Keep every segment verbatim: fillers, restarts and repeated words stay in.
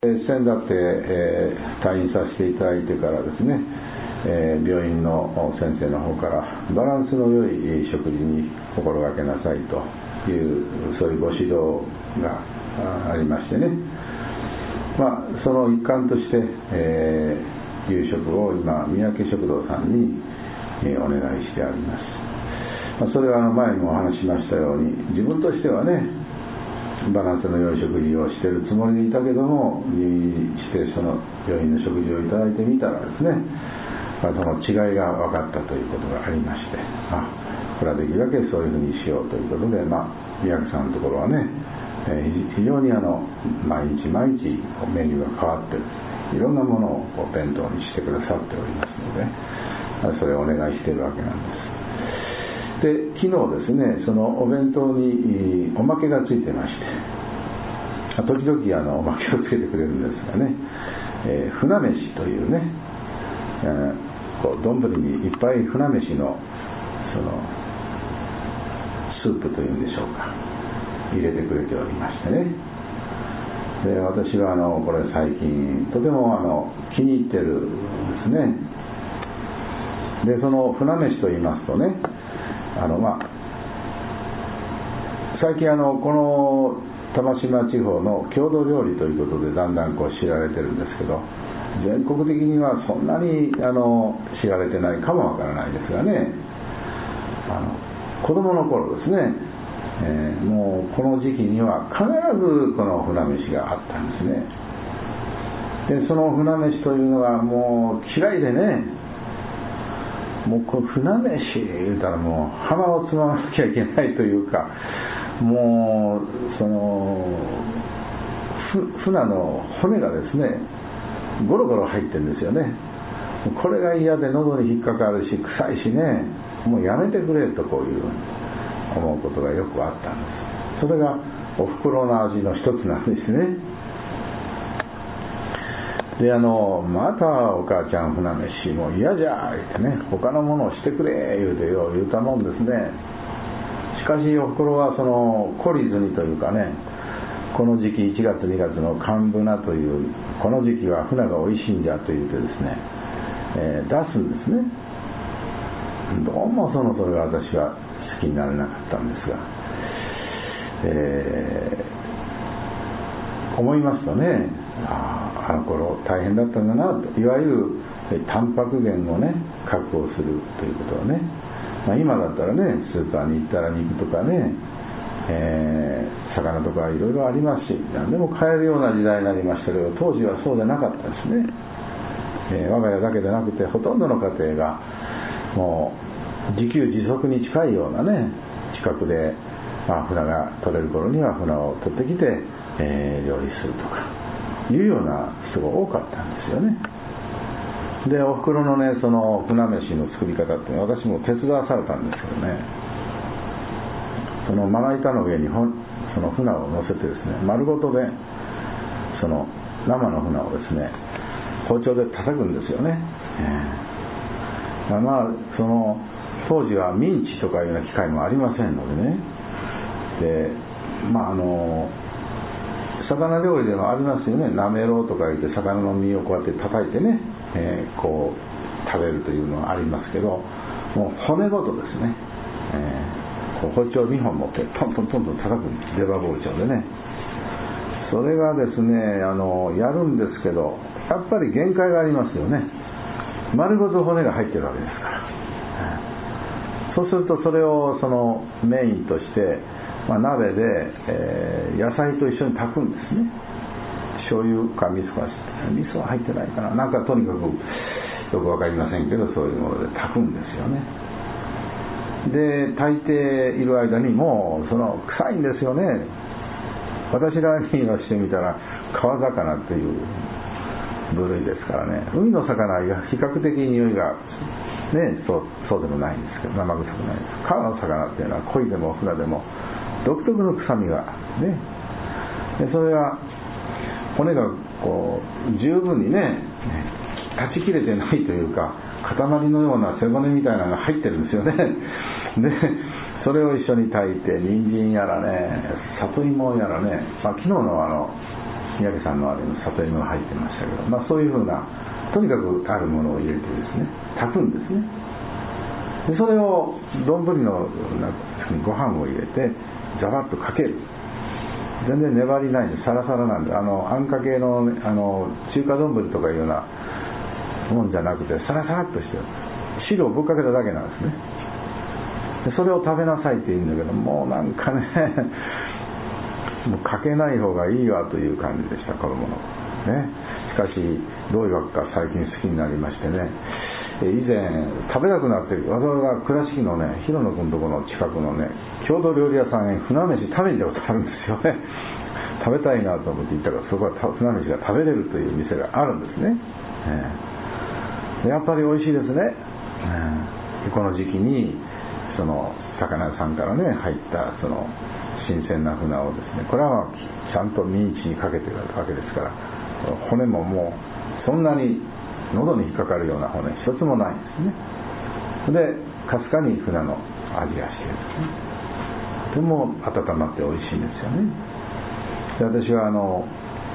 先だって、えー、退院させていただいてからですね、えー、病院の先生の方からバランスの良い食事に心がけなさいというそういうご指導がありましてね、まあ、その一環として、えー、夕食を今三宅食堂さんに、えー、お願いしてあります。まあ、それは前にもお話ししましたように、自分としてはねバランスの良い食事をしているつもりでいたけども、入院してその病院の食事をいただいてみたらですね、まあ、その違いが分かったということがありまして、あ、これはできるだけそういうふうにしようということで、まあ、三宅さんのところはね、えー、非常にあの毎日毎日メニューが変わっていろんなものをお弁当にしてくださっておりますので、まあ、それをお願いしているわけなんです。で昨日ですね、そのお弁当におまけがついてまして、時々あのおまけをつけてくれるんですがね、えー、船飯というね、えー、こう丼にいっぱい船飯のそのスープというんでしょうか、入れてくれておりましてね、で私はあのこれ最近とてもあの気に入ってるんですね。でその船飯と言いますとね、あのまあ最近あのこの玉島地方の郷土料理ということでだんだんこう知られてるんですけど、全国的にはそんなにあの知られてないかもわからないですがね、あの子供の頃ですね、えー、もうこの時期には必ずこの船飯があったんですね。でその船飯というのはもう嫌いでね、もうこの船飯言うたらもう鼻をつままなきゃいけないというか、もうその船の骨がですねゴロゴロ入ってるんですよね。これが嫌で喉に引っかかるし臭いしね、もうやめてくれとこういう思うことがよくあったんです。それがおふくろの味の一つなんですね。であのまたお母ちゃん船飯もう嫌じゃ言ってね、他のものをしてくれ言うてよう言うたもんですね。しかしおふくろはその懲りずにというかね、この時期いちがつにがつの寒船というこの時期は船がおいしいんじゃと言ってですね、えー、出すんですね。どうもそのそれが私は好きになれなかったんですが、えー、思いますとね、あ, あの頃大変だったんだなと、いわゆるタンパク源をね確保するということはね、まあ、今だったらねスーパーに行ったら肉とかね、えー、魚とかいろいろありますし、何でも買えるような時代になりましたけど、当時はそうでなかったですね。えー、我が家だけでなくてほとんどの家庭がもう自給自足に近いようなね近くで、まあ、船が取れる頃には船を取ってきて、えー、料理するとかいうような人が多かったんですよね。でおふくろのねその船飯の作り方って私も手伝わされたんですけどね、そのまな板の上にほその船を乗せてですね、丸ごとでその生の船をですね包丁で叩くんですよね。えー、まあその当時はミンチとかいうような機械もありませんのでね、でまああの魚料理でもありますよね、なめろうとか言って魚の身をこうやって叩いてね、えー、こう食べるというのはありますけど、もう骨ごとですね、えー、こう包丁にほん持ってトントントントン叩くんです、出刃包丁でね。それがですねあのやるんですけど、やっぱり限界がありますよね。丸ごと骨が入ってるわけですから、えー、そうするとそれをそのメインとしてまあ、鍋で、えー、野菜と一緒に炊くんですね。醤油か味噌か、味噌は入ってないかな、なんかとにかくよく分かりませんけど、そういうもので炊くんですよね。で炊いている間にもうその臭いんですよね。私らに言わしてみたら川魚っていう部類ですからね、海の魚は比較的匂いがね、そう、そうでもないんですけど、生臭くないです。川の魚っていうのは鯉でも船でも独特の臭みがね、でそれが骨がこう十分にね断ち切れてないというか、塊のような背骨みたいなのが入ってるんですよね。でそれを一緒に炊いて、人参やらね里芋やらね、まあ、昨日のあの三宅さんのあれの里芋が入ってましたけど、まあ、そういうふうなとにかくあるものを入れてですね炊くんですね。でそれを丼の中にご飯を入れてザバッとかける。全然粘りないんでサラサラなんで、あのあんかけの、あの中華丼とかいうようなもんじゃなくてサラサラっとしてる。汁をぶっかけただけなんですね。でそれを食べなさいって言うんだけど、もうなんかねもうかけない方がいいわという感じでした、子供のね。しかしどういうわけか最近好きになりましてね、以前食べたくなってわざわざ倉敷のね広野君のところの近くのね郷土料理屋さんへ船飯食べに行ったことあるんですよね。食べたいなと思って行ったから、そこは船飯が食べれるという店があるんですね、えー、やっぱり美味しいですね、えー、この時期にその魚屋さんからね入ったその新鮮な船をですね、これはちゃんとミンチにかけてるわけですから、骨ももうそんなに喉に引っかかるような骨一つもないんですね。でかすかに船の味がしてですね、とても温まって美味しいんですよね。で私はあの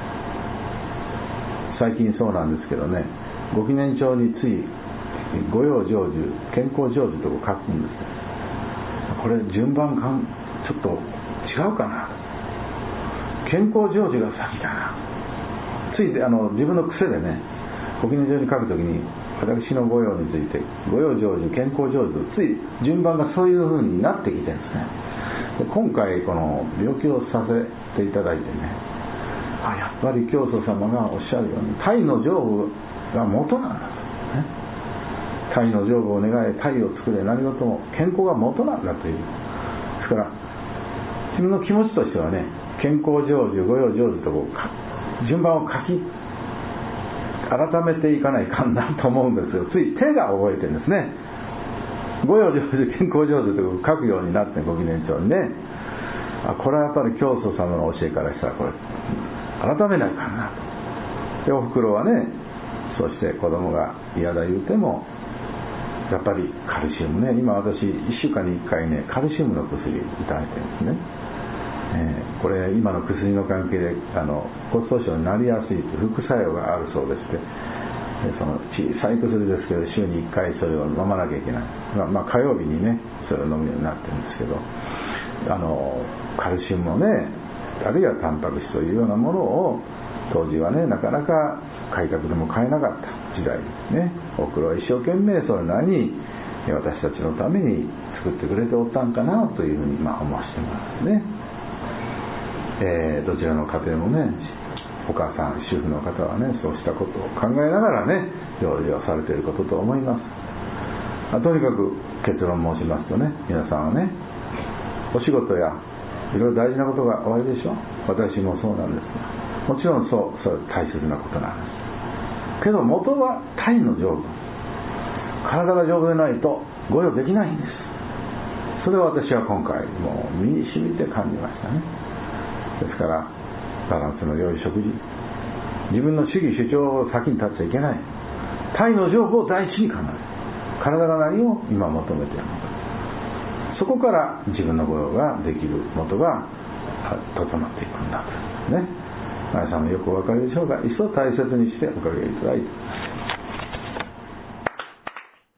最近そうなんですけどね、ご記念帳につい御養成就健康成就と書くんです。これ順番かんちょっと違うかな、健康成就が先だな、ついてあの自分の癖でねご記念帳に書くときに私の御用について御用成就健康成就とつい順番がそういう風になってきてるんですね。で今回この病気をさせていただいてね、あやっぱり教祖様がおっしゃるように鯛の上部が元なんだと、ね、鯛の上部を願い鯛を作れ、何事も健康が元なんだという。ですから自分の気持ちとしてはね、健康成就御用成就とこう順番を書き改めていかないかんなと思うんですよ。つい手が覚えてるんですね。御用成就健康成就と書くようになってご記念帳にね、あこれはやっぱり教祖様の教えからしたらこれ改めないかんなと。でおふくろはね、そして子供が嫌だ言うてもやっぱりカルシウムね、今私いっしゅうかんにいっかいねカルシウムの薬いただいてるんですね。えー、これ今の薬の関係であの骨粗しょうになりやすいという副作用があるそうでして、その小さい薬ですけど週にいっかいそれを飲まなきゃいけない、まあ、まあ火曜日にねそれを飲むようになってるんですけど、あのカルシウムをね、あるいはタンパク質というようなものを当時はねなかなか改革でも買えなかった時代ですね。おふくろは一生懸命それなりに私たちのために作ってくれておったんかなというふうにまあ思わせてますね。えー、どちらの家庭もね、お母さん主婦の方はねそうしたことを考えながらね料理をされていることと思います。あとにかく結論申しますとね、皆さんはねお仕事やいろいろ大事なことがおありでしょ。私もそうなんですが、もちろんそうそう大切なことなんですけど、元は体の丈夫、体が丈夫でないと御用できないんです。それを私は今回もう身に染みて感じましたね。ですからバランスの良い食事、自分の主義主張を先に立っちゃいけない、体の丈夫を第一に考える、体が何を今求めているのか、そこから自分の御用ができる元が整っていくんだとね。皆さんもよくお分かりでしょうが、一層大切にしておかげいただいて